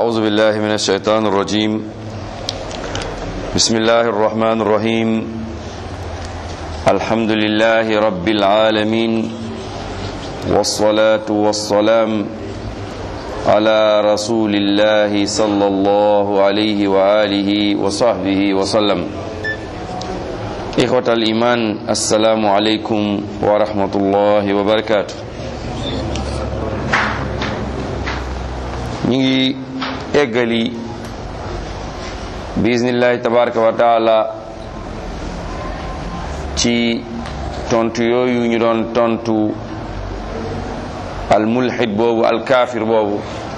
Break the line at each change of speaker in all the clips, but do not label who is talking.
أعوذ بالله من الشيطان الرجيم بسم الله الرحمن الرحيم الحمد لله رب العالمين والصلاة والسلام على رسول الله صلى الله عليه وآله وصحبه وسلم إخوة الإيمان السلام عليكم ورحمة الله وبركاته ñi eggali bismillahi tabaraka wa taala ci tontu yooyu ñu doon tontu al mulhid boobu al kafir boobu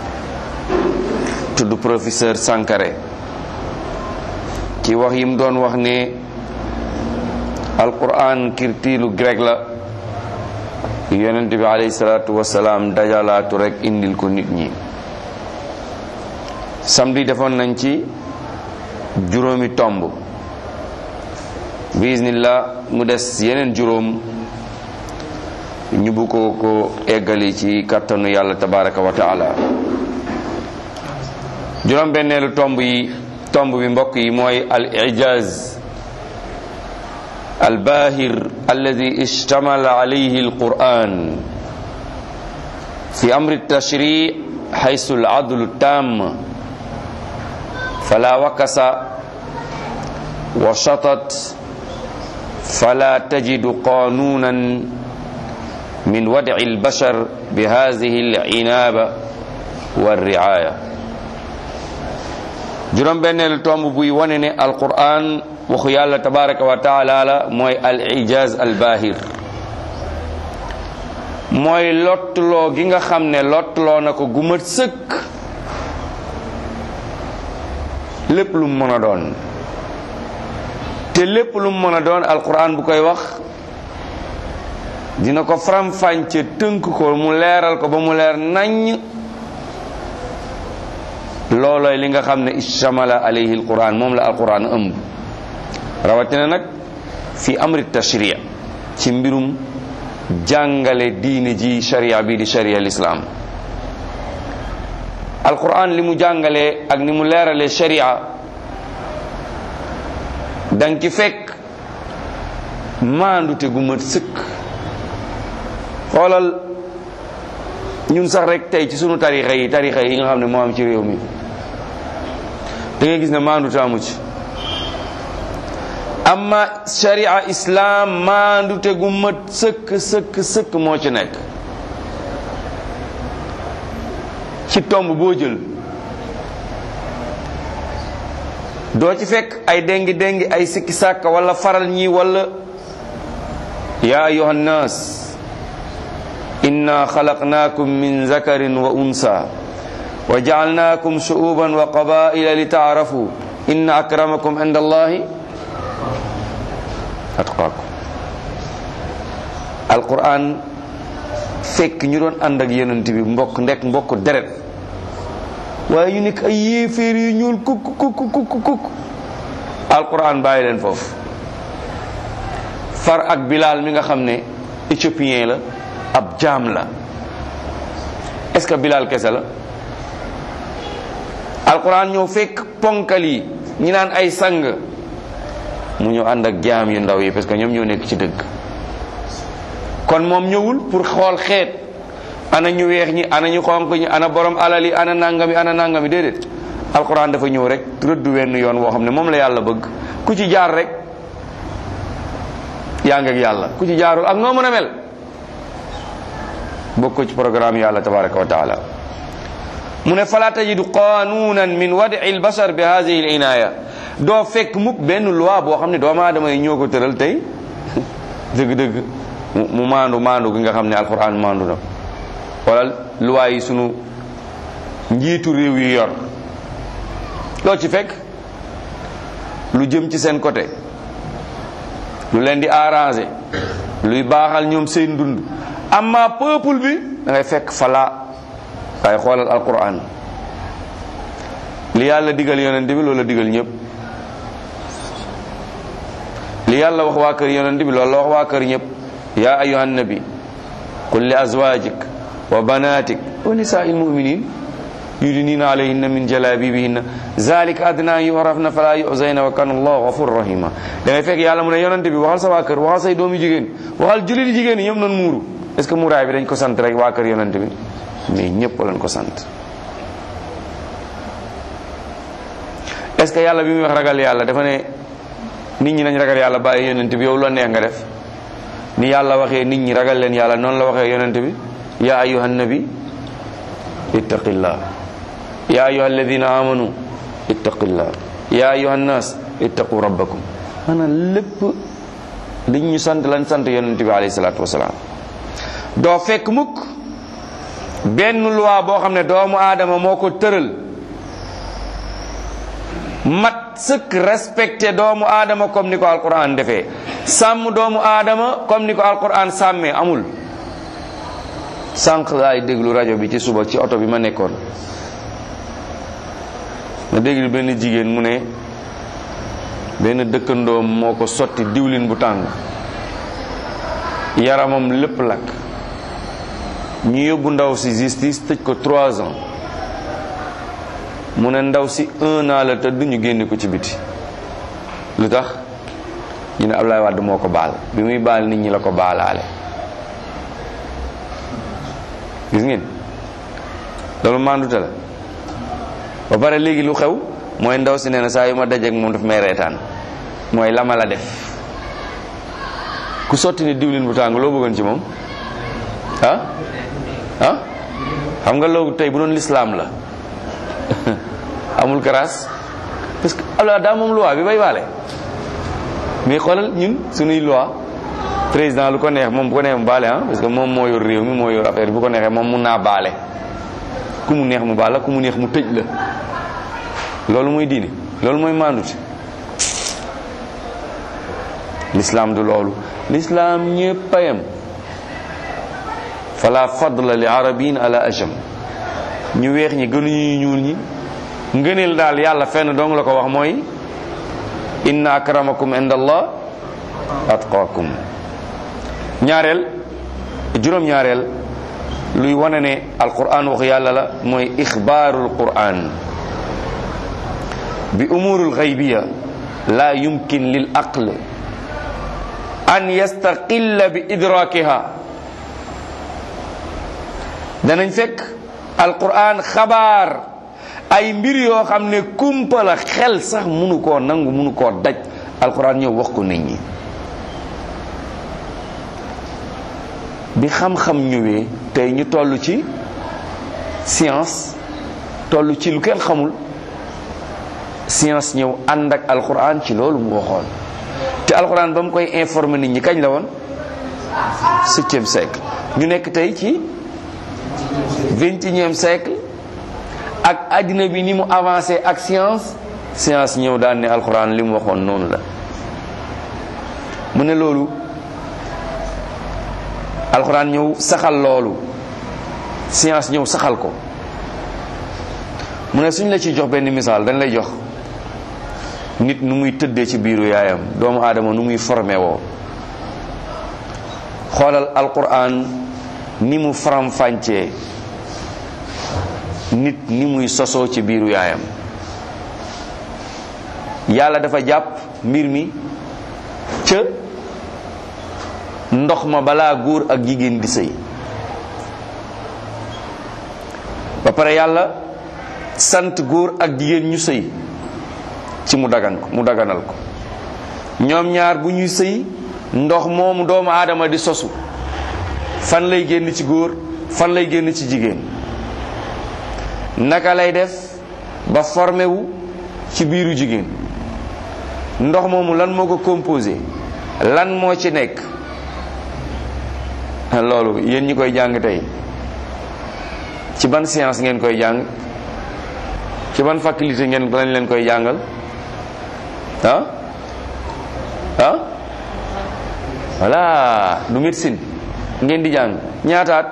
tudd professeur Sankharé ci wax yim doon wax ne alquran kirtiilu grec la yonent bi alayhi salaatu wasalaam dajalaatu rek indil ko nit ñi. samedi defoon nañ ci juróomi tomb bismillah mu des yeneen juróom ñu bu ko eggali ci kattanu yàlla tabaraka wa taala. juróom benneelu tomb bi mbokk yi mooy al ijaz al bahir alladi ishtamala alayhi al quran fi amri tashri haythu al adlu tam فلا وكس وشطط فلا تجد قانونا من ودع البشر بهذه العنابة والرعاية. juróom benneelu tomb buy wane ne alquran waxu yàlla tabaraka wa taala la mooy al ijaz al bahir, mooy lottuloo gi nga xam ne lottuloo na ko gu mat sëkk lépp lu mu mën a doon. te lépp lu mu mën a doon alquran bu koy wax dina ko faram-fàcce tënk ko mu leeral ko ba mu leer naññ. loolooy li nga xam ne istamala alayhi alquran moom la alquran ëmb, rawatina nag fi amri tashri' ci mbirum jàngale diine ji sharia bi di sharia l'islam. alquran li mu jàngalee ak ni mu leeralee sharia danga ci fekk maandute gu mat sëkk. xoolal ñun sax rek tey ci sunu tarixa yi nga xam ne moo am ci réew mi da ngay gis ne maandute amu ci. amma sharia islam maandute gu mat sëkk moo ci nekk. ci tomb boo jël doo ci fekk ay déngi ay sikki sàkka wala faral ñi wala ya ayuha nnas inna xalaqnaakum min zakarin wa unsa wa jaalnaakum shu'uban wa qabaila li taarafu inna akramakum inda allahi atqaakum. alquran fekk ñu doon ànd ak yonent bi mbokk deret, waaye ñu nekk ay yéeféer yu ñuul kuk alquran bàyyi leen foofu. far ak Bilal mi nga xam ne éthiopien la, ab jaam la. est-ce que Bilal kese la? alquran ñëw fekk ponkal yi ñi naan ay sang mu ñëw ànd ak jaam yu ndaw yi parce que ñoom ñoo nekk ci dëgg. kon moom ñëwul pour xool xeet ana ñu weex ñi ana ñu xonq ñi ana borom alal yi ana nangami déedéet. alquran dafa ñëw rek rëdd wenn yoon woo xam ne moom la yàlla bëgg ku ci jaar rek yaa ngi ak yàlla, ku ci jaarul ak noo mën a mel bokk ko ci programme yàlla tabaraka wa taala. mu ne fala tajidu qanunan min wadi al bashar bi hadhihi al inaya. doo fekk mukk benn loi boo xam ne doomu aadama yi ñoo ko tëral tey dëgg-dëgg mu maandu gi nga xam ne alquran maandu na. wala loi yi sunu njiitu réew yi yor loo ci fekk lu jëm ci seen côté, lu leen di arranger, luy baaxal ñoom seen dund. amma peuple bi da ngay fekk fala waaye xoolal alquran li yàlla digal yonent bi loolu la digal ñëpp. li yàlla wax waa kër yonent bi loolu la wax waa kër ñëpp. ya ayyuhan nabi qul li azwajik wa banatik wa nisaa'il mu'minin yudnina alayhinna min jalabibihinna zalika adna an yu'rafna fala yu'zayna wa kana allahu ghafurur rahima. da ngay fekk yàlla mu ne yonante bi waxal sa waa kër, waxal say doomi jigéen, waxal jullit jigéen yi ñoom noonu muuru. est-ce que muuraay bi dañ ko sant rek waa kër yonante bi? mais ñëpp lañ ko sant. est-ce que yàlla bi muy wax ragal yàlla dafa ne nit ñi nañ ragal yàlla bàyyi yonante bi yow loo neex nga def? ni yàlla waxee nit ñi ragal leen yàlla noonu la waxee yonante bi ya ayyuhan nabi ittaqillah, ya ayyuha alladina amanu ittaqillah, ya ayyuha nnas ittaqu rabbakum. maanaam lépp liñ ñu sant lañ sant yonante bi alayhi salaatu wasalaam. doo fekk mukk benn loi boo xam ne doomu aadama moo ko tëral mat sëkk respecté doomu aadama comme ni ko alquran defee, sàmm doomu aadama comme ni ko alquran sàmmee, amul. sànq laay déglu rajo bi ci suba ci oto bi ma nekkoon, ma déglu benn jigéen mu ne benn dëkkandoom moo ko sotti diwlin bu tàng, yaramam lépp lakk. ñu yóbbu ndaw si justice tëj ko 3 ans. mu ne ndaw si 1 an la tëdd, ñu génne ko ci biti. lu tax? ñu ne Ablaye Wade moo ko baal, bi muy baal nit ñi la ko baalaale. gis ngeen loolu mandute la. ba pare léegi lu xew mooy ndaw si nee na saa yu ma dajeek moom daf may reetaan, mooy la ma la def. ku sotti ni diwlin bu tàng loo bëggoon ci moom xam nga loolu tey bu doon lislaam la amul grâce, parce que alors daa moom loi bi bay baale. mais xoolal ñun suñuy loi président lu ko neex moom bu ko neex mu baale parce que moom moo yor réew mi moo yor affaire bu ko neexee moom mun naa baale, ku mu neex mu baal la, ku mu neex mu tëj la. loolu mooy diine, loolu mooy maandute. l'islam du loolu. l'islam ñëpp a yem. fala fadla li arabiin ala ajam. ñu weex ñi gënuñu ñuul ñi. ngëneel daal yàlla fenn dong la ko wax mooy inna akramakum inda allah atqakum. juróom-ñaareel luy wane ne alquran wax yàlla la mooy ixbaarul quran bi umurul xaybiya la yumkin lil aql an yastaqilla bi idrakiha. danañ fekk alquran xabaar ay mbir yoo xam ne kumpa la, xel sax munu koo nangu, munu koo daj. alquran ñëw wax ko nit ñi. bi xam-xam ñëwee tey ñu toll ci science, toll ci lu kenn xamul, science ñëw ànd ak alquran ci loolu mu waxoon. te alquran ba mu koy informer nit ñi kañ la woon? 7e siècle. ñu nekk tey ci 21e siècle ak addina bi ni mu avancé ak science ñëw daan ne alquran li mu waxoon noonu la. mu ne loolu alquran ñëw saxal loolu, science ñëw saxal ko. mu ne suñ la ci jox benn misaal dañ lay jox nit nu muy tëddee ci biiru yaayam, doomu aadama nu muy formé woo. xoolal alquran ni mu faram-fàccee nit ni muy sosoo ci biiru yaayam. yàlla dafa jàpp mbir mi ca ndox ma balaa góor ak jigéen di sëy. ba pare yàlla sant góor ak jigéen ñu sëy ci mu daganal ko. ñoom ñaar bu ñuy sëy ndox moomu doomu aadama di sosu fan lay génn ci góor, fan lay génn ci jigéen. naka lay def ba formé wu ci biiru jigéen. ndox moomu lan moo ko composé, lan moo ci nekk. loolu yéen ñi koy jàng tey ci ban science ngeen koy jàng, ci ban faculté ngeen lañ leen koy jàngal? voilà, du médecine ngeen di jàng. ñaataat?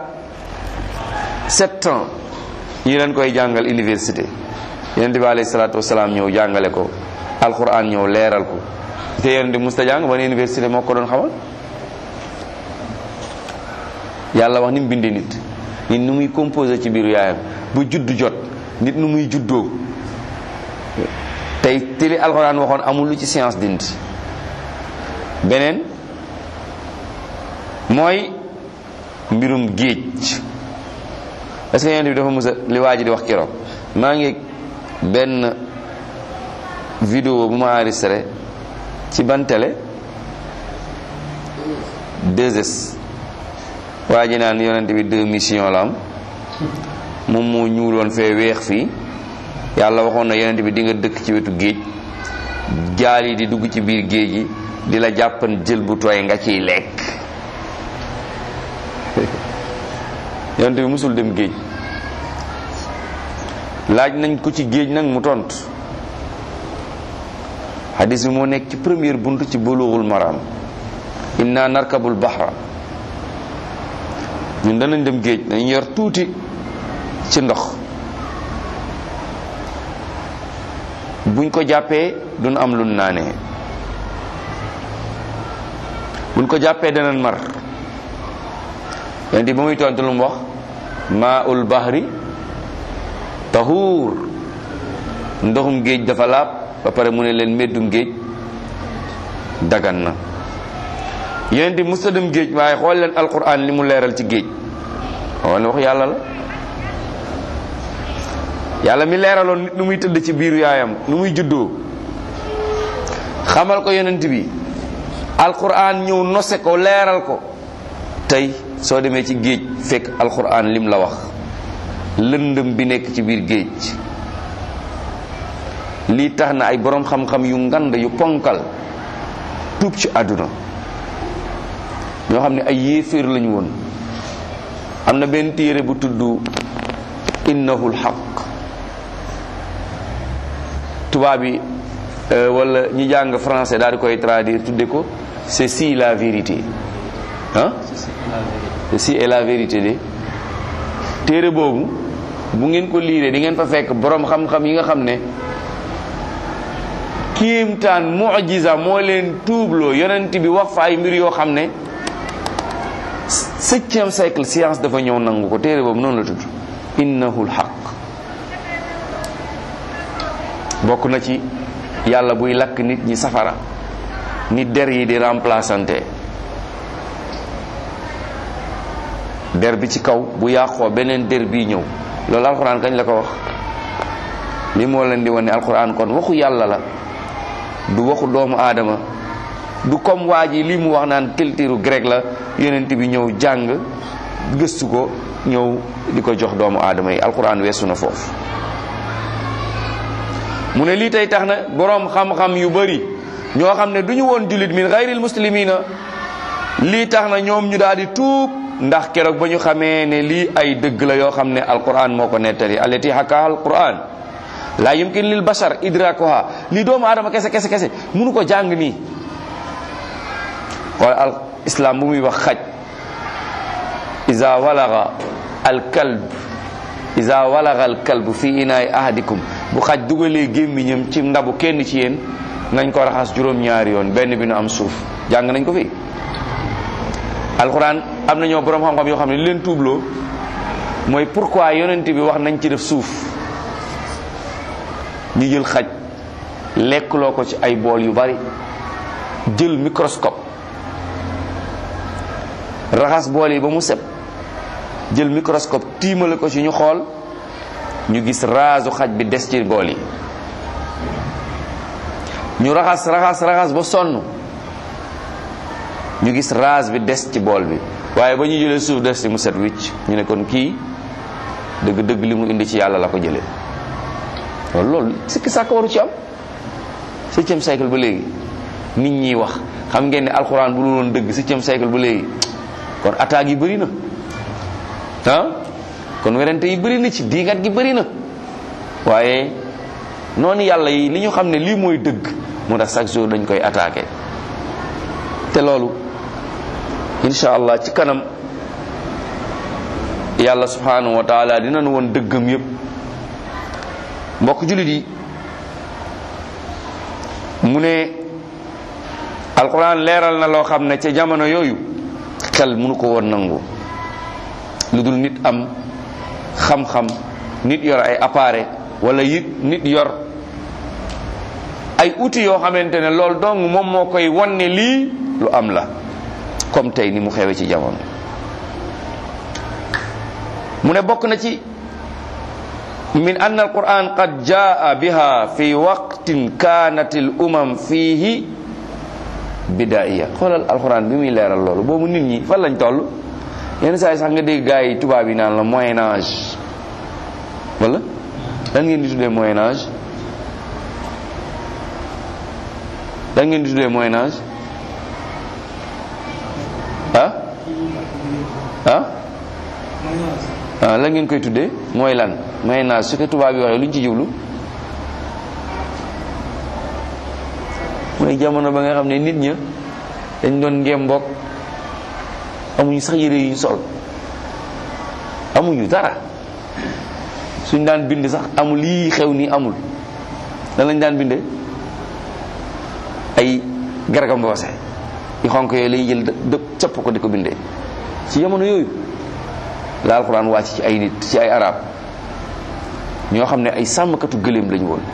7 ans yi leen koy jàngal université. yonent bi alayhi salaatu wasalaam ñëw jàngale ko, alquran ñëw leeral ko. te yonent bi musta jàng ban université moo ko doon xamal? yàlla wax ni mu bindee nit ni muy composé ci biiru yaayam bu juddu jot nit nu muy juddoo tey tili alxuraan waxoon amul lu ci science dindi. beneen mooy mbirum géej. est-ce que yonent bi dafa musa li waa ji di wax keroog maa ngi benn vidéo bu ma enregistré ci ban télé 2S waa ji naan yonent bi 2 missions la am moom moo ñuuloon fee weex fii yàlla waxoon na yonent bi di nga dëkk ci wetu géej gaal yi di dugg ci biir géej gi di la jàppan jël bu tooy nga ciy lekk yonent bi musul dem géej. laaj nañ ko ci géej nag mu tontu hadis bi moo nekk ci première bunt ci bulughul maram inna narkabul bahra ñun danañ dem géej dañ yor tuuti ci ndox buñ ko jàppee duñ am lu naanee buñ ko jàppee danañ mar yonent ba muy tontu lu mu wax maa'ul bahri tahuur ndoxum géej dafa laab ba pare mu ne leen meddum géej dagan na. yonent bi musta dem géej waaye xool leen alquran li mu leeral ci géej wala wax yàlla la yàlla mi leeraloon nit nu muy tëdd ci biiru yaayam nu muy juddoo xamal ko yonent bi alquran ñëw nose ko leeral ko tey soo demee ci géej fekk alquran lim la wax lëndëm bi nekk ci biir géej lii tax na ay boroom xam-xam yu ngand yu ponkal tuub ci àdduna ñoo xam ne ay yéeféer lañu woon. am na benn téere bu tudd innahul haqq tubaab bi wala ñi jàng français daal di koy traduire tudde ko ceci la vérité ah ceci est la vérité de téere boobu bu ngeen ko liiree di ngeen fa fekk boroom xam-xam yi nga xam ne kiimtaan mu'jiza moo leen tuubloo yonent bi wax fa ay mbir yoo xam ne 7e siècle science dafa ñëw nangu ko. téere boobu noonu la tudd innahul haqq. bokk na ci yàlla buy lakk nit ñi safara nit der yi di remplaçante der bi ci kaw bu yàqoo beneen der bii ñëw loolu alxuraan kañ la ko wax. li moo leen di wane alxuraan kon waxu yàlla la du waxu doomu aadama du comme waa ji li mu wax naan culture grec la yonent bi ñëw jàng gëstu ko ñëw di ko jox doomu aadama yi alxuraan weesu na foofu. mu ne lii tey tax na boroom xam-xam yu bari ñoo xam ne du ñu woon jullit min gayril muslimina lii tax na ñoom ñu daal di tuub ndax keroog ba ñu xamee ne lii ay dëgg la yoo xam ne alquran moo ko nettali allati hakaha alquran la yumkin lil bashar idrakuha lii doomu aadama kese mënu ko jàng nii. wala al islam bu muy wax xaj iza walaga al kalb fi inaay ahadikum bu xaj dugalee gémmiñam ci ndabu kenn ci yéen nañ ko raxas juróom-ñaari yoon benn bi nu am suuf jàng nañ ko fi. alxuraan am na ñoo boroom xam-xam yoo xam ne li leen tuubloo mooy pourquoi yonent bi wax nañ ci def suuf ñu jël xaj lekkloo ko ci ay bool yu bari jël microscope raxas bool yi ba mu set jël microscope tiimale ko ci ñu xool ñu gis raasu xaj bi des ci bool yi ñu raxas ba sonn ñu gis raas bi des ci bool bi waaye ba ñu jëlee suuf des ci mu set wicc ñu ne kon kii dëgg-dëgg li mu indi ci yàlla la ko jëlee loolu sikki sàkk waru ci am 7e siècle ba léegi nit ñi wax xam ngeen ne alxuraan bu loon dëgg 7e siècle ba léegi kon attaques yi bëri na kon werante yi bëri na ci diingat gi bëri na waaye noonu yàlla yi li ñu xam ne lii mooy dëgg moo tax chaque jour dañ koy attaqué te loolu insha allah ci kanam yàlla subhanahu wa taala dinañ woon dëggam yépp. mbokk jullit yi mu ne alquran leeral na loo xam ne ca jamono yooyu xel mënu ko woon nangu lu dul nit am xam-xam nit yor ay appareil wala nit yor ay outils yoo xamante ne loolu dong moom moo koy wan ne lii lu am la, comme tey ni mu xewe ci jamono. mu ne bokk na ci min anna alquran qad jaa biha fi waqtin kanat al umam fihi bidaiya. xoolal alquran bi muy leeral loolu boobu nit ñi fan lañ toll. yenn saa yi sax nga dégg gars yi tubaab yi naan la moyen âge wala lan ngeen di tuddee moyen âge, lan ngeen di tuddee moyen âge lan ngeen koy tuddee mooy lan moyen âge su ko tubaab yi waxee lu ñu ci jublu mooy jamono ba nga xam ne nit ña dañ doon ngem mbokk amuñu sax yére yu ñu sol, amuñu dara, suñ daan bind sax amul lii xew nii amul. lan lañ daan bindee ay garga mboose yu xonk yooyu lay jël dëpp capp ko di ko bindee. ci jamono yooyu la alxuraan wàcc ci ay nit, ci ay arab ñoo xam ne ay sàmmkatu gëléem lañu woon,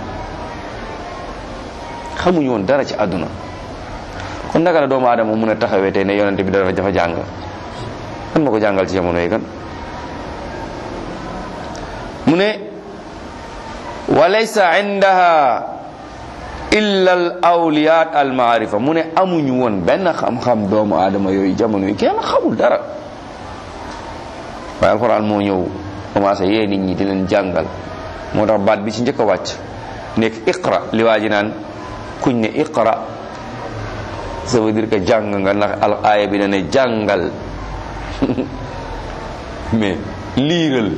xamuñu woon dara ci àdduna. kon naka la doomu aadama mun a taxawee tey ne yonente bi dafa jàng? kan ma ko jàngal ci jamono yi kan? mu ne wa laysa indaha illa al awliyat al maarifa. mu ne amuñu woon benn xam-xam doomu aadama yooyu jamono yi kenn xamul dara, waaye alxuraan moo ñëw commencé yee nit ñi di leen jàngal. moo tax baat bi ci njëkk a wàcc nekk iqra, li waa ji naan kuñ ne iqra ça veut dire que jàng nga, ndax al aaya bi na ne jàngal mais liiral.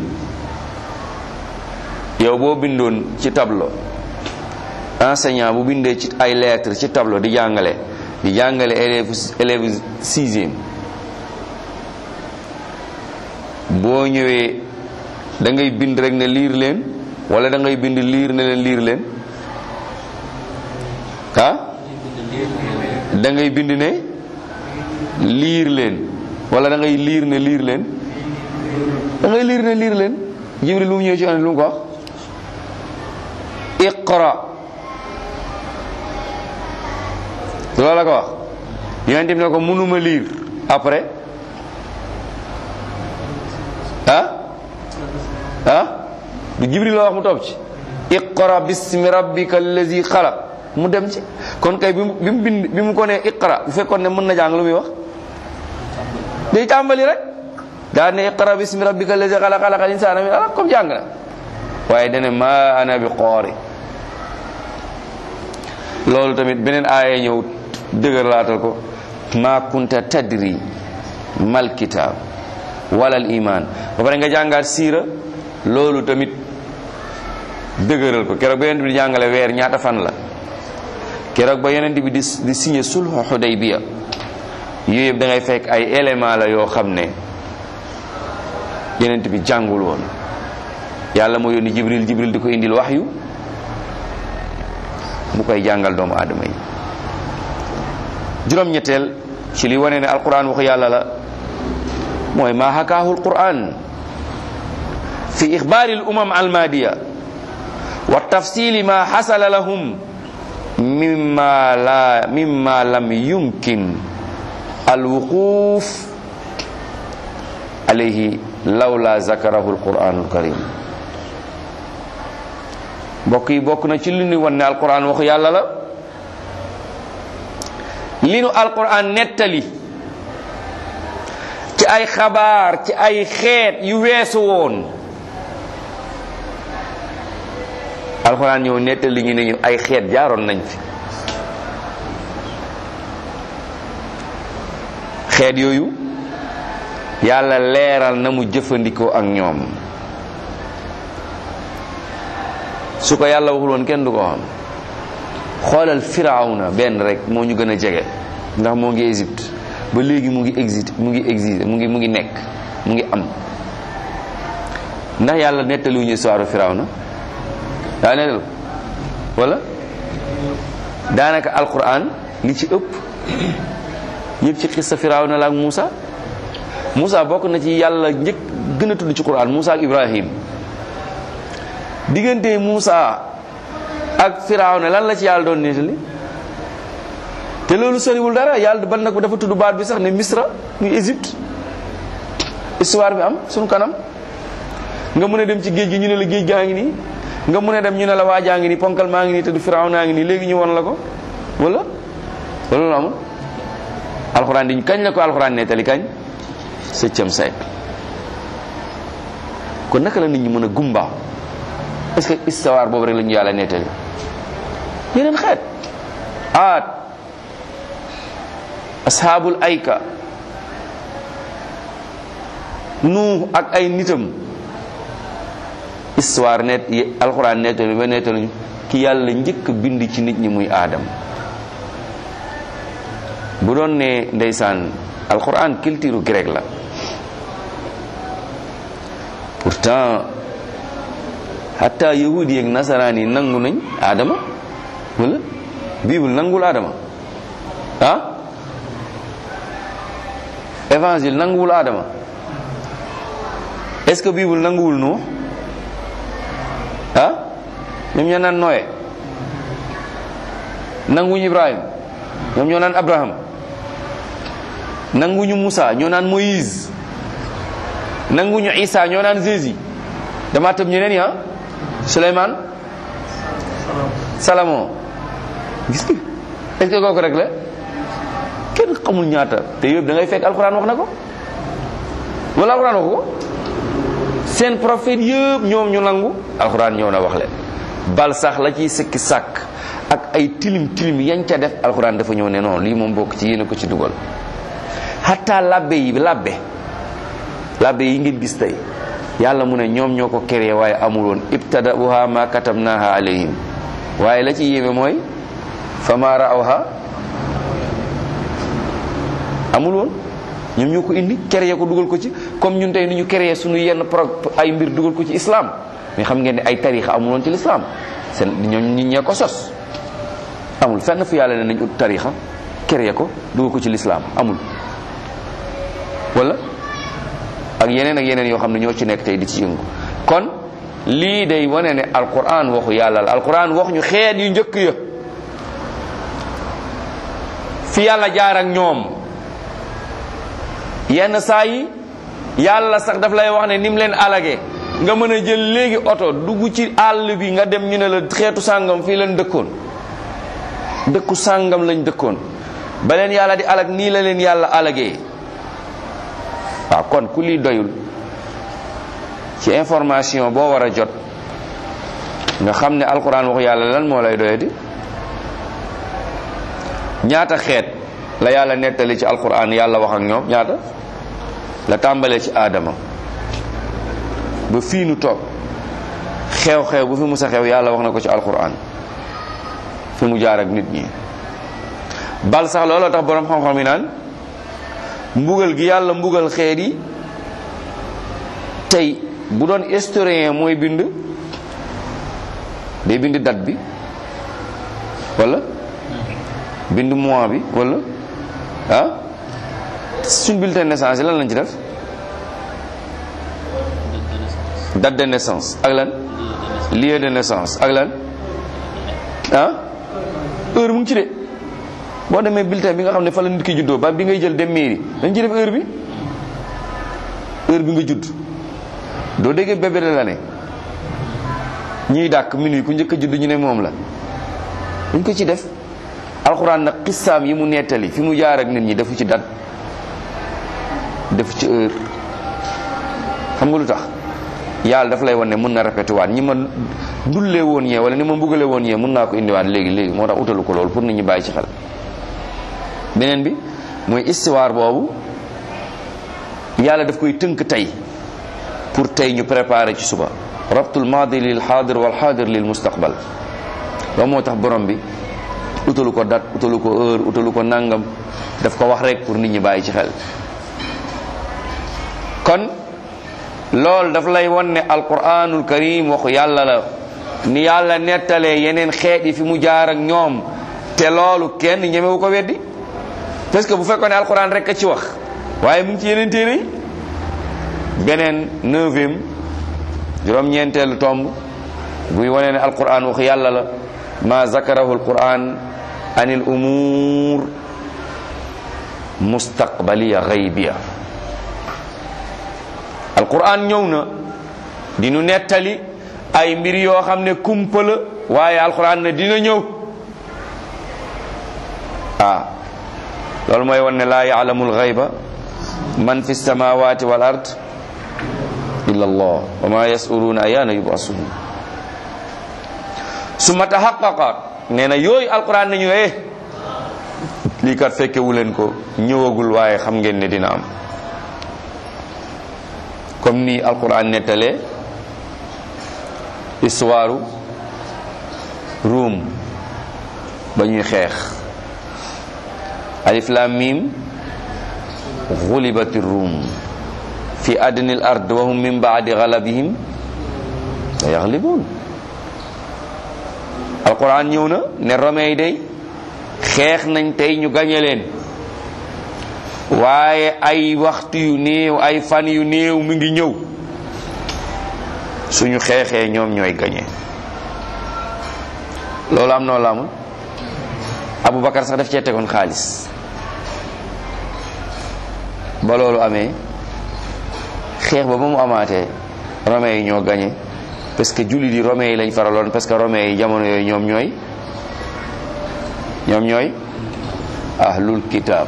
yow boo bindoon ci tableau, enseignant bu bindee ci ay lettres ci tableau di jàngale élèves sixième, boo ñëwee da ngay bind rek ne liir leen wala da ngay bind liir ne leen liir leen da ngay bind ne liir leen wala da ngay liir ne liir leen? da ngay liir ne liir leen. Jibril lu mu ñëw ci ane lu mu ko wax? iqra. loolu la ko wax. yonent bi ne ko mënuma liir. après du Jibril la wax mu topp ci iqra bismi rabbika allazi xalaq mu dem ci. kon kay bi mu ko ne iqra, bu fekkoon ne mën na jàng lu muy wax? day tàmbali rek daa ne iqra bismi rabbika allazi xalaq xalaqal insaana min alaq, comme jàng na. waaye dane ma ana bi qaari. loolu tamit beneen aaya ñëw dëgër laatal ko, ma kunta tadri mal kitaab wala al iman. ba pare nga jàngaat siira, loolu tamit dëgëral ko. keroog ba yonent bi di jàngale weer ñaata fan la, keroog ba yonent bi di signé sulhu Hudaybiya, yooyu yëpp da ngay fekk ay élément la yoo xam ne yonent bi jàngul woon. yàlla moo yónni Jibril di ko indil waxyu mu koy jàngal doomu aadama yi. juróom-ñetteel ci li wane ne alquran waxu yàlla la mooy ma hakaahu alquran fi ixbaari al umam almadiya wa tafsili ma xasala lahum mimma lam yumkin alwuquf alayhi lawla zakarahu alquran alkarim. mbokk yi bokk na ci li ñu wan ne alquran waxu yàlla la li nu alquran nettali ci ay xabaar ci ay xeet yu weesu woon. alquran ñëw nettali ñu ne ñu ay xeet jaaroon nañ fi. xeet yooyu yàlla leeral na mu jëfandikoo ak ñoom. su ko yàlla waxul woon kenn du ko xam. xoolal firawna benn rek moo ñu gën a jege ndax moo ngi Égypte ba léegi mu ngi nekk mu ngi am. ndax yàlla nettaliwuñu histoire firawna daa nettal wala daanaka alquran li ci ëpp yëpp ci xissa firawna la ak Muusa bokk na ci yàlla njëkk gën a tudd ci quran Muusa ak Ibrahim. diggante Muusa ak Firawna lan la ci yàlla doon nettali te loolu soriwul dara yàlla ban na ko dafa tudd baat bi sax ne Misra muy Égypte histoire bi am sunu kanam nga mën a dem ci géej gi ñu ne la géej gaa ngi nii nga mën a dem ñu ne la waajaa ngi nii ponkal maa ngi nii te du Firawna ngi nii léegi ñu won la ko wala loolu amul alxuraan di kañ la ko alxuraan nettali kañ 7e siècle kon naka la nit ñi mën a gumbaaw est-ce que histoire boobu rek la ñu yàlla nettali yeneen xeet Aad ashaabul ayka Nuux ak ay nitam histoire net alxuraan nettali ba nettali ki yàlla njëkk bind ci nit ñi muy Aadam bu doon ne ndeysaan alxuraan culture grec la pourtant hatta yahudi yi ak nasaraan yi nangu nañ Adama wala bible nangul Adama ah évangile nanguwul Adama est-ce que bible nanguwul Nuux ah ñoom ñoo naan Noé nanguñu Ibrahim ñoom ñoo naan Abraham nanguñu Moussa ñoo naan Moïse nanguñu Isa ñoo naan Jésus dama tëb ñeneen ya Souleymane Salomon gis nga est-ce que kooku rek la kenn xamul ñaata te yëpp da ngay fekk alxuraan wax na ko wala alxuraan wax ko seen prophète yëpp ñoom ñu nangu alxuraan ñëw na wax leen bal sax la ciy sikki sàkk ak ay tilim tilim yañ ca def alxuraan dafa ñëw ne non lii moom bokk ci yéen a ko ci dugal hatta labbe yi labbe yi ngeen gis tey yàlla mu ne ñoom ñoo ko créé waaye amul woon ibtada'uha ma katabnaha alayhim waaye la ci yéeme mooy fama ra'awha amul woon ñoom ñoo ko indi créé ko dugal ko ci comme ñun tey ni ñu créé suñu yenn ay mbir dugal ko ci islam mais xam ngeen ne ay tarixa amul woon ci l'islam seen ñoom ñi ñee ko sos amul fenn fu yàlla ne nañ ut tarixa créé ko dugal ko ci l'islam amul wala ak yeneen yoo xam ne ñoo ci nekk tey di ci yëngu kon lii day wane ne alquran waxu yàlla la alquran wax ñu xeet yu njëkk ya fi yàlla jaar ak ñoom yenn saa yi yàlla sax daf lay wax ne ni mu leen alagee nga mën a jël léegi oto dugg ci àll bi nga dem ñu ne la xeetu sàngam fii leen dëkkoon dëkku sàngam lañ dëkkoon ba leen yàlla di alag nii la leen yàlla alagee waaw kon ku lii doyul ci information boo war a jot nga xam ne alquran waxu yàlla lan moo lay doyati ñaata xeet la yàlla nettali ci alquran yàlla wax ak ñoom ñaata la tàmbalee ci aadama ba fii nu toog xew-xew bu fi musa xew yàlla wax na ko ci alquran fi mu jaar ak nit ñi bal sax looloo tax borom xam-xam yi naan mbugal gi yàlla mbugal xeet yi tey bu doon historien mooy bind day bind date bi wala bind mois bi wala ah suñ bulletin de naissance lan lañ ci def date de naissance ak lan lieu de naissance ak lan ah heure mu ngi ci de boo demee bulletin bi nga xam ne fa la nit ki juddoo ba bi ngay jël dem mairie dañ ci def heure bi nga judd doo déggee bébé de l'année ñuy dàkk minuit ku njëkk a judd ñu ne moom la dañ ko ci def alxuraan nag xissaam yi mu nettali fi mu jaar ak nit ñi defu ci dat defu ci heure xam nga lu tax yàlla daf lay wan ne mën na répété waat ñi ma dullee woon yee wala ni ma mbugale woon yee mën naa ko indiwaat léegi moo tax utalu ko loolu pour nit ñi bàyyi ci xel beneen bi mooy histoire boobu yàlla daf koy tënk tey pour tey ñu préparer ci suba rabtul maadi lil xaadir wal xaadir lil mustaqbal loolu moo tax borom bi utalu ko date utalu ko heure utalu ko nangam daf ko wax rek pour nit ñi bàyyi ci xel kon loolu daf lay won ne alquranul karim waxu yàlla la ni yàlla nettalee yeneen xeet yi fi mu jaar ak ñoom te loolu kenn ñemewu ko weddi parce que bu fekkoon ne alquran rek a ci wax waaye mu ngi ci yeneen téere yi beneen 9e juróom-ñeenteelu tomb buy wane ne alquran wax yàlla la ma zakarahu alquran an il umur mustaqbaliya ghaybiya. alquran ñëw na di nu nettali ay mbir yoo xam ne kumpa la waaye alquran ne dina ñëw. loolu mooy wan ne laa ya'lamu al-ghayba man fi samawati wal ard illa allah wa ma yas'uruna ayana yub'asun. summa tahaqqaqa nee na yooyu alquran nañu lii kat fekkewu leen ko ñëwagul waaye xam ngeen ne dina am. comme ni alquran nettalee histoire Ruum ba ñuy xeex alif lam mim ghulibatir Ruum fi adnil ard wa hum min ba'di ghalabihim la yaghlibun. alquran ñëw na ne romain yi day xeex nañ tey ñu gañe leen waaye ay waxtu yu néew ay fan yu néew mi ngi ñëw suñu xeexee ñoom ñooy gañe. loolu am noonu la amul. Aboubacar sax daf cee tegoon xaalis ba loolu amee xeex ba mu amaatee romain yi ñoo gañe parce que jullit yi romain yi lañ faraloon parce que romain yi jamono yooyu ñoom ñooy ahlul kitab.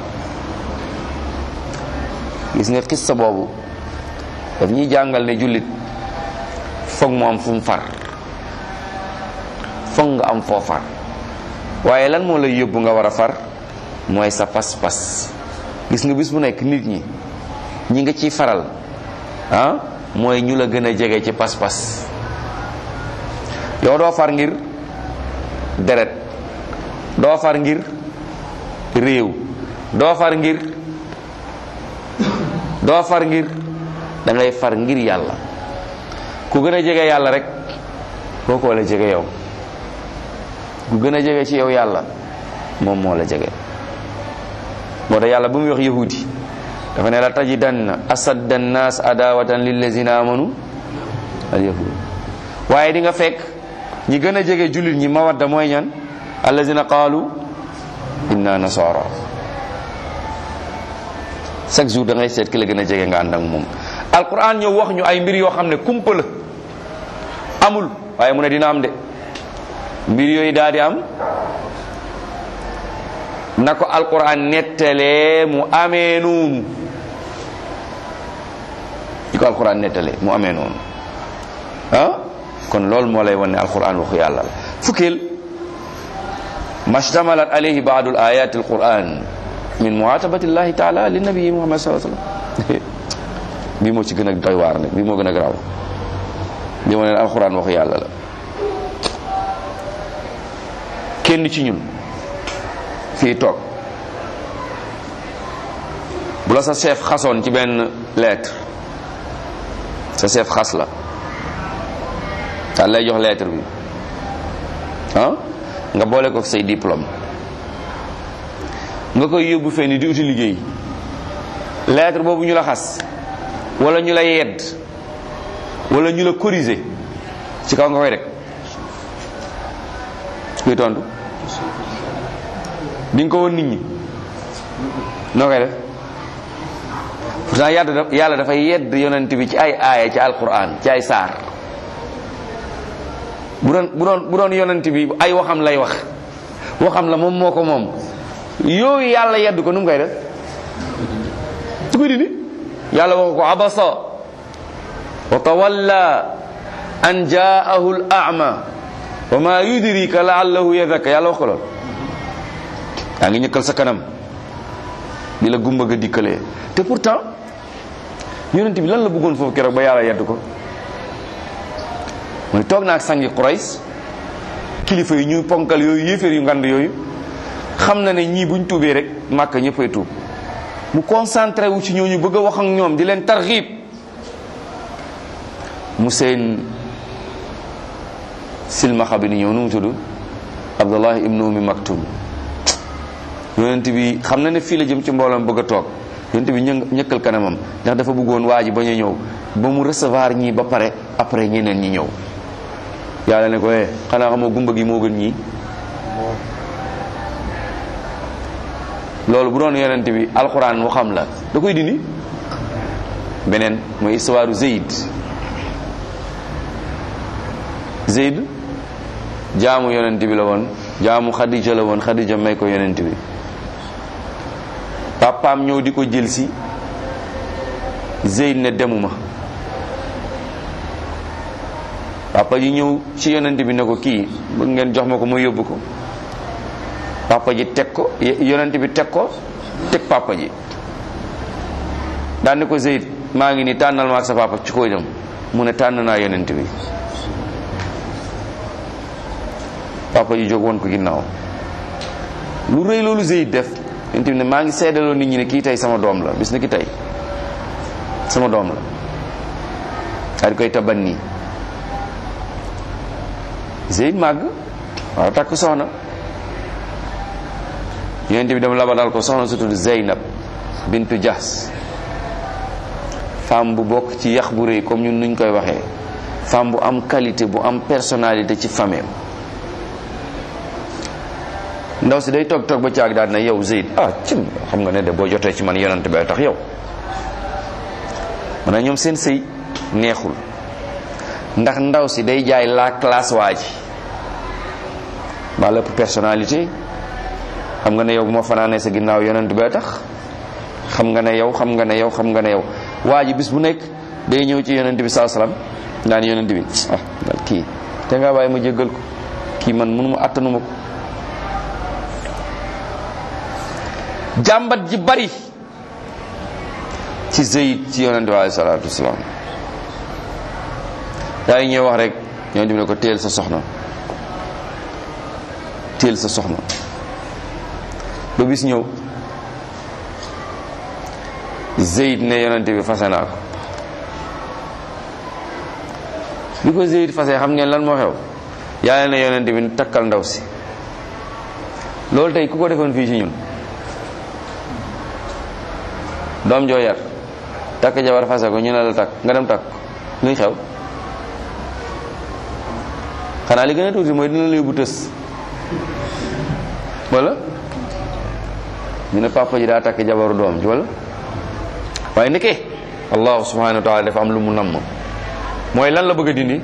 gis nga xissa boobu daf ñuy jàngal ne jullit foog mu am fu mu far, foog nga am foo far. waaye lan moo lay yóbbu nga war a far mooy sa pas-pas. gis nga bis bu nekk nit ñi nga ciy faral mooy ñu la gën a jege ci pas-pas. yow doo far ngir deret, doo far ngir réew, doo far ngir da ngay far ngir yàlla. ku gën a jege yàlla rek kookoo la jege yow. ku gën a jege ci yow yàlla moom moo la jege. moo tax yàlla bu muy wax yahudi dafa ne la tajidanna asadda an-nas adawatan lillazina amanu al yahud. waaye di nga fekk ñi gën a jege jullit ñi mawadda mooy ñan allazina qaalu inna nasara. chaque jour da ngay seet ki la gën a jege nga ànd ak moom. alquran ñëw wax ñu ay mbir yoo xam ne kumpa la amul waaye mu ne dina am de. mbir yooyu daal di am na ko alquran nettalee mu amee noonu. di ko alquran nettalee mu amee noonu kon loolu moo lay wan ne alquran waxu yàlla la. fukkeel mashtamalat alayhi ba'dul ayati alquran min mu'atabati llahi ta'ala li nabii Muhammad sallallahu alayhi wasallam. bii moo ci gën a doy waar ne bii moo gën a garaaw. bii moo ne alquran waxu yàlla la. kenn ci ñun fii toog bu la sa chef xasoon ci benn lettre, sa chef xas la daal lay jox lettre bi nga boole ko say diplôme nga koy yóbbu fenn di uti liggéey. lettre boobu ñu la xas wala ñu la yedd wala ñu la corriger ci kaw nga koy rek kuy tontu di nga ko woon nit ñi noo koy def. pourtant yàlla dafay yedd yonent bi ci ay aaya ci alquran ci ay saar. bu doon yonent bi ay waxam lay wax waxam la moom moo ko moom yooyu yàlla yedd ko nu mu koy def su koy dindi. yàlla wax ko abasa wa tawalla an jaahu al a'ma wa ma yudrika la'allahu yadhakka. yàlla wax ko lool. yaa ngi ñëkkal sa kanam di la gumba ga dikkalee te pourtant yonent bi lan la bëggoon foofu keroog ba yàlla yedd ko. mooy toog naa ak sangi Qurays kilifa yi ñu ponkal yooyu yéeféer yu ngand yooyu xam na ne ñii buñ tuubee rek Màkka ñëppay tuub. mu concentré wu ci ñooñu bëgg a wax ak ñoom di leen tarxiib. mu seen silmaxa bi ni ñëw nu mu tudd Abdullah ibnu Ummi Maktum. yonent bi xam na ne fii la jëm ci mbooloom bëgg a toog yonent bi ñëkkal kanamam ndax dafa bëggoon waa ji bañ a ñëw ba mu recevoir ñii ba pare après ñeneen ñi ñëw. yàlla ne ko xanaa xamoo gumba gi moo gën ñii. loolu bu doon yonent bi alxuraan mu xam la da koy dindi. beneen mooy histoire Zeyd jaamu yonent bi la woon, jaamu Xadija la woon, Xadija may ko yonent bi. papaam ñëw di ko jël si, Zeyd ne demuma. papa ji ñëw ci yonent bi ne ko kii bëgg ngeen jox ma ko ma yóbbu ko. papa ji teg ko, yonent bi teg ko, teg papa ji daan ne ko Zeyd maa ngi nii tànnal ma ak sa papa ci koy dem. mu ne tànn naa yonent bi. papa ji jóg woon ko ginnaaw. lu rëy loolu Zeyd def, yonent bi ne maa ngi seedaloo nit ñi ne kii tey sama doom la, bis na ki tey sama doom la. daal di koy taban nii. Zeyd màgg waaw takk soxna. yonent bi dem labadal ko soxna su tudd Zeynab bintu Jahs. femme bu bokk ci yax bu rëy comme ñun nuñ koy waxee. femme bu am qualité, bu am personnalité ci famille. ndaw si day toog ba caag daal na yow Zeyd cim xam nga ne de boo jotee ci man yonent bay tax yow. man ñoom seen sëy neexul ndax ndaw si day jaay la classe waa ji maa lépp personnalité. xam nga ne yow bu ma fanaanee sa ginnaaw yonent bay tax. xam nga ne yow waa ji bis bu nekk day ñëw ci yonent bi sallallahu alayhi wasallam naan yonent bi kii te nga bàyyi ma jéggal ko, kii man mënu ma attanuma ko. jàmbat ji bari ci Zeyd ci yonent bi alayhi salaatu wasalaam. daa ngi ñëw wax rek yonent bi ne ko teel sa soxna ba bis ñëw Zeyd ne yonent bi fase naa ko. bi ko Zeyd fase xam ngeen lan moo xew, yàlla ne yonent bi takkal ndaw si. loolu tey ku ko defoon fii ci ñun, doom joo yar takk jabar fase ko ñu ne la takk nga dem takk luy xew. xanaa li gën a tuuti mooy dina la yóbbu tës wala ñu ne papa ji daa takk jabaru doom ji wala. waaye ndeke allahu subhanahu wa taala dafa am lu mu namm. mooy lan la bëgg a dindi,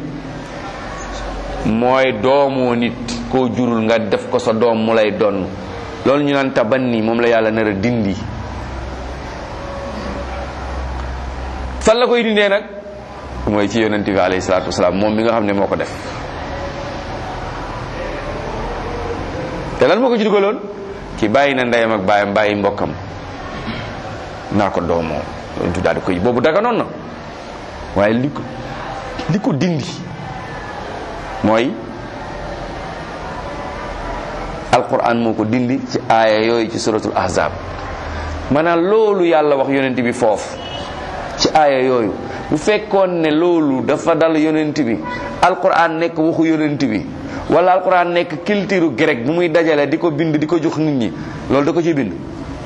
mooy doomoo nit koo jurul nga def ko sa doom mu lay donn. loolu ñu naan tabanni moom la yàlla nar a dindi. fan la koy dindee nag mooy ci yonent bi alayhi salaatu wasalaam, moom mi nga xam ne moo ko def. te lan moo ko ci dugaloon, ki bàyyi na ndeyam ak baayam bàyyi mbokkam naa ko doomoo. yonent daal di koy boobu daganoon na, waaye li ko dindi mooy alquran moo ko dindi ci aaya yooyu ci suratul ahzab. maanaam loolu yàlla wax yonent bi foofu ci aaya yooyu, bu fekkoon ne loolu dafa dal yonent bi, alquran nekk waxu yonent bi, wala alquran nekk culture grec bu muy dajale di ko bind di ko jox nit ñi, loolu da ko ciy bind.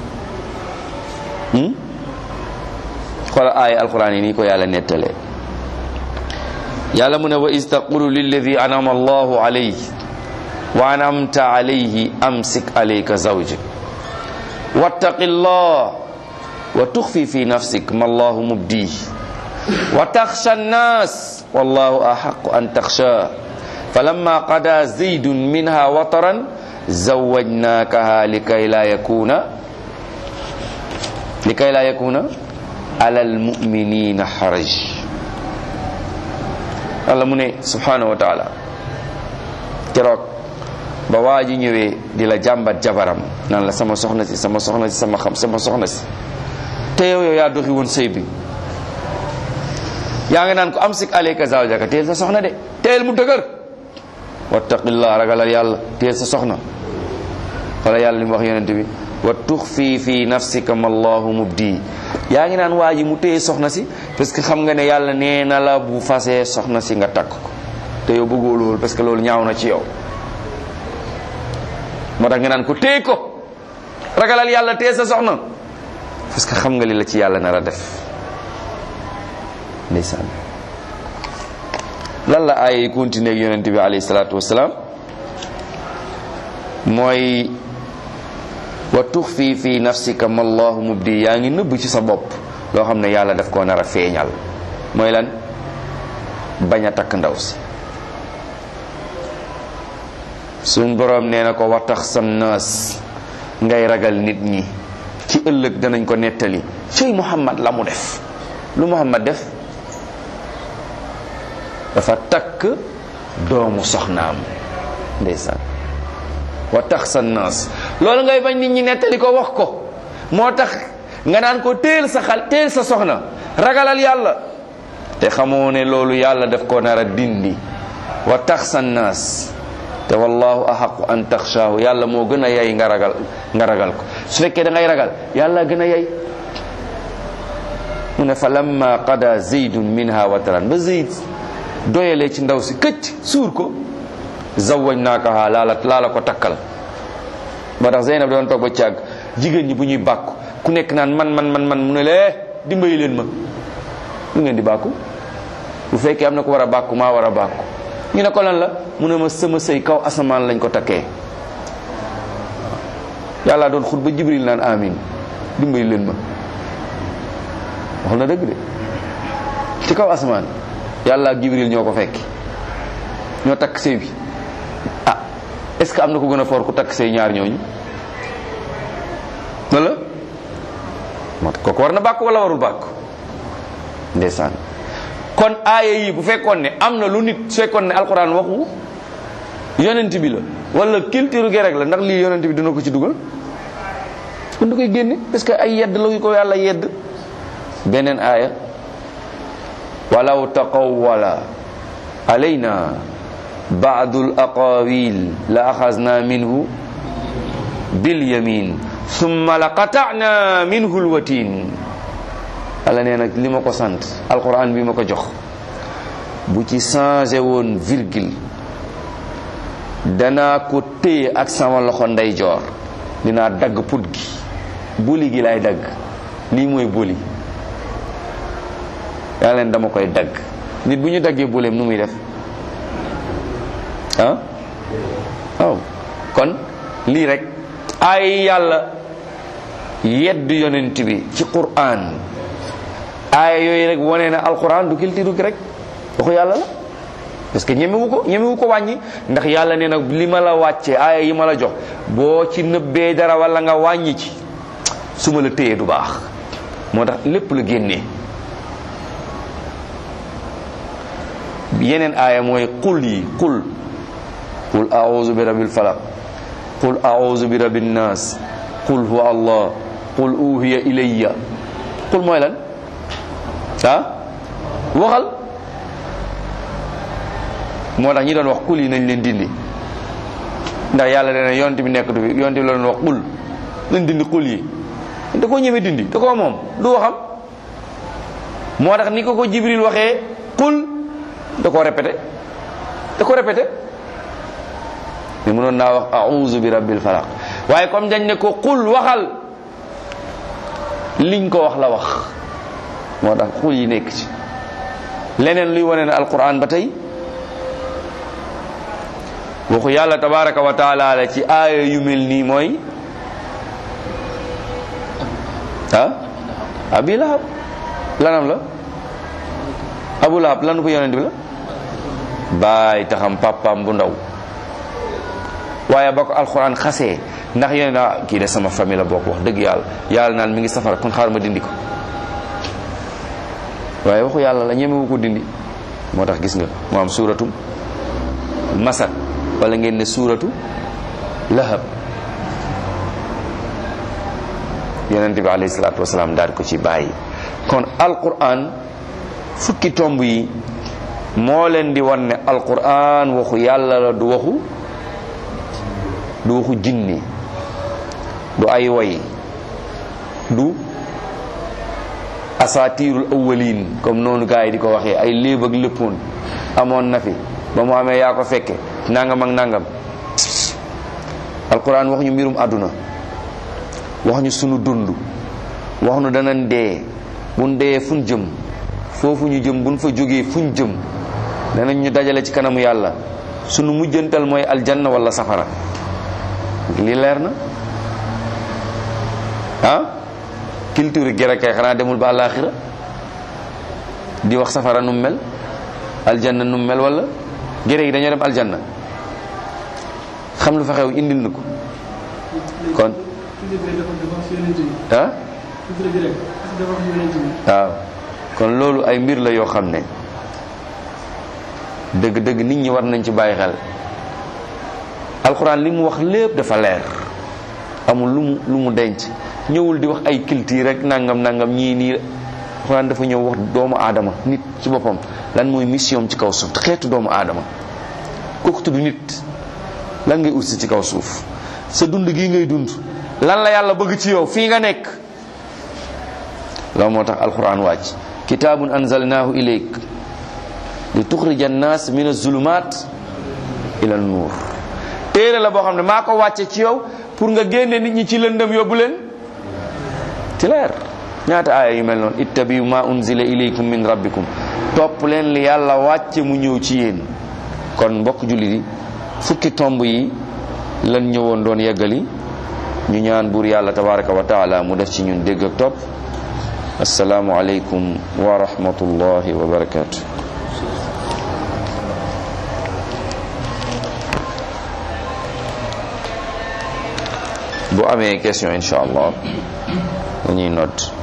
xoolal aaya alquran yi nii ko yàlla nettalee. yàlla mu ne wa iz taqulu lilladi anama allahu alayhi wa anamta alayhi amsik alayka zawjik wattaqi llah wa tuxfi fi nafsik ma allahu mubdih wa taxsha nnas wallahu axaqu an taxsha falamma qada zaydun minha wataran zawajnakaha likay la yakuna ala almuminina haraj. Yàlla mu ne subhanahu wa taala keroog ba waa ji ñëwee di la jàmbat jabaram naan la sama soxna si sama soxna si te yow yaa doxi woon sëy bi, yaa ngi naan ko amsik alayka zawjaka teel sa soxna de, teel mu dëgër. wattaqillah ragalal yàlla, teel sa soxna. wala yàlla li mu wax yonent bi wa tuxfi fi nafsika ma allahu mubdi. yaa ngi naan waa ji mu téye soxna si parce que xam nga ne yàlla nee na la bu fasee soxna si nga takk ko, te yow bëggoo loolu parce que loolu ñaaw na ci yow. moo tax nga naan ko téye ko, ragalal yàlla, téye sa soxna, parce que xam nga li la ci yàlla nar a def. ndeysaan lan la ay continuer ak yonent bi alayhi salaatu wasalaam mooy wa tuxfi fi nafsika ma allahu mubdi, yaa ngi nëbb ci sa bopp loo xam ne yàlla daf koo nar a feeñal. mooy lan? bañ a takk ndaw si. suñ boroom nee na ko wa taxsa naas, ngay ragal nit ñi ci ëllëg danañ ko nettali cey Muhammad la mu def. lu Muhammad def? dafa takk doomu soxnaam. ndeysaan. wa taxsa naas, loolu ngay bañ nit ñi nettali ko wax ko, moo tax nga naan ko teel sa teel sa soxna, ragalal yàlla, te xamoo ne loolu yàlla daf ko nar a dindi. wa taxsa naas, te wallahu ahaqu an taxshaahu, yàlla moo gën a yay nga ragal ko. su fekkee da ngay ragal, yàlla gën a yay. mu ne fa lamma qada zaydun minha wataran, ba Zayd doyalee ci ndaw si këcc suur ko, zawwajnaakaha, laa la ko takkal. ba tax Zeynab doon toog ba càgg jigéen ñi bu ñuy bàkku ku nekk naan man mu ne lee dimbali leen ma. lu ngeen di bàkku? bu fekkee am na ko war a bàkku, maa war a bàkku. ñu ne ko lan la? mu ne ma sama sëy kaw asamaan lañ ko takkee. yàlla doon xut ba Jibril naan amin, dimbali leen ma. wax na dëgg de, ci kaw asamaan yàlla ak Jibril ñoo ko fekki, ñoo takk sëy bi. ah est-ce que am na ko gën a foor ku takk sëy ñaar ñooñu? wala moo tax kooku war na bàkk wala warul bàkk? ndeysaan. kon aaya yi bu fekkoon ne am na lu nit, su fekkoon ne alxuraan waxu yonent bi la wala culture gerek la, ndax lii yonent bi dina ko ci dugal? kon da koy génne parce que ay yedd la ko yàlla yedd. beneen aaya, walaw taqawwala alayna ba'dul aqawil la axazna minhu bil yamin thumma la qata'na minhu al watin. Yàlla nee nag li ma ko sant, alquran bi ma ko jox, bu ci changé woon virgule danaa ko téye ak sama loxo ndeyjoor, dinaa dagg put gi, boli gi lay dagg. lii mooy boli. yàlla leen dama koy dagg. nit bu ñu daggee boleem nu muy def? waaw. kon lii rek ay yàlla yedd yonent bi ci Qur'an, ay yooyu rek wane na alquran du kiltiru rek waxu yàlla la, parce que ñemewu ko wàññi, ndax yàlla nee na li ma la wàccee aaya yi ma la jox boo ci nëbbee dara wala nga wàññi ci, su ma la téyee du baax. moo tax lépp la génnee. yeneen aaya mooy qul yi, qul a'udhu bi rabbil falaq, qul a'udhu bi rabbin nas, qul huwa allah, qul uhiya ilayya. qul mooy lan? waxal. moo tax ñi doon wax qul yi nañ leen dindi, ndax yàlla dana yonent bi nekkatu fi, yonent bi la doon wax qul, nañ dindi qul yi. da koo ñëwee dindi, da koo moom du waxam. moo tax ni ko Jibril waxee qul, da koo répété. mais mënoon naa wax a'udhu bi rabbil falaq, waaye comme dañ ne ko qul waxal, liñ ko wax la wax. moo tax qul yi nekk ci. leneen luy wane ne alquran ba tey waxu yàlla tabaraka wa taala la ci aaya yu mel nii mooy abi lahab. lanam la? abu lahab lanu ko yonent bi la? baay taxam papaam bu ndaw. waaye ba ko alxuraan xasee, ndax yonent kii de sama famille la bokk, wax dëgg yàlla naan mi ngi safara, kon xaar ma dindi ko. waaye waxu yàlla la, ñemewu ko dindi. moo tax gis nga mu am suuratu masad, wala ngeen ne suuratu lahab. yonent bi alayhi salaatu wasalaam daal ko ci bàyyi. kon alquran fukki tomb yi moo leen di wan ne alquran waxu yàlla la, du waxu jinni, du ay way, du asatirul awwalin comme noonu gars yi di ko waxee, ay léeb ak léppoon amoon na fi ba mu amee yaa ko fekke nangam ak nangam. alquran wax ñu mbirum àdduna, wax ñu sunu dund, wax ñu danañ dee, buñ dee fuñ jëm, foofu ñu jëm buñ fa jógee fuñ jëm, danañ ñu dajale ci kanamu yàlla sunu mujjantal mooy aljanna wala safara li leer na ah culture gi rek kay xanaa demul ba àllaaxira di wax safara nu mel aljanna nu mel wala géré yi dañoo dem aljanna xam lu fa xew indil na ko kon ah waaw kon loolu ay mbir la yoo xam ne dëgg-dëgg nit ñi war nañ ci bàyyi xel alxuraan li mu wax lépp dafa leer amul lu mu denc ñëwul di wax ay culture rek nangam ñii nii alxuraan dafa ñëw wax doomu aadama nit ci boppam lan mooy mission ci kaw suuf xeetu doomu aadama kooku tudd nit lan ngay utsi ci kaw suuf sa dund gii ngay dund lan la yàlla bëgg ci yow fii nga nekk loolu moo tax alxuraan wàcc kitaabun anzalnaahu ilayk li tuxrija annaas min azulumat ila nuur téere la boo xam ne maa ko wàcce ci yow pour nga génne nit ñi ci lëndëm yóbbu leen ci leer ñaata aaya yu mel noonu ittabiu ma unzila ilaykum min rabbikum topp leen li yàlla wàcce mu ñëw ci yéen kon mbokk jullit yi fukki tomb yi lan ñëwoon doon yeggali ñu ñaan buur yàlla tabaraka wa taala mu def ci ñun dégg ak topp assalaamu aleykum wa rahmatullahi wa barakatuh bu amee question insha allah dañuy nodd